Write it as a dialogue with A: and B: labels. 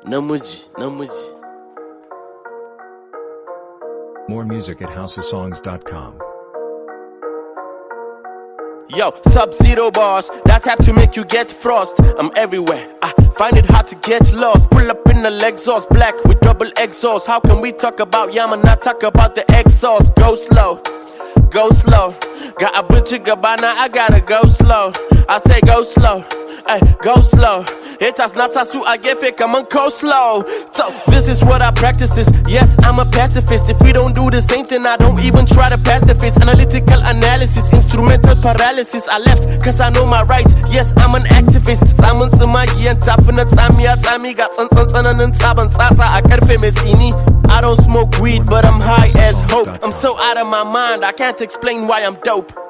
A: Namuji.
B: More music at housesongs.com.
A: Yo, Sub-Zero bars that have to make you get frost. I'm everywhere, I find it hard to get lost. Pull up in the Lexus, black with double exhaust. How can we talk about Yama, not talk about the exhaust? Go slow. Got a butcher Gabbana, I gotta go slow. I say go slow, ay, go slow. Haters nasasu agefe, come on, go slow. So this is what I practice is. Yes, I'm a pacifist. If we don't do the same thing, I don't even try to pass the fist. Analytical analysis, instrumental paralysis. I left cause I know my rights. Yes, I'm an activist. Samun sumayi and tafuna tamiya tami got san saban sasa akarfe mesini. I don't smoke weed, but I'm high as hope. I'm so out of my mind, I can't explain why I'm dope.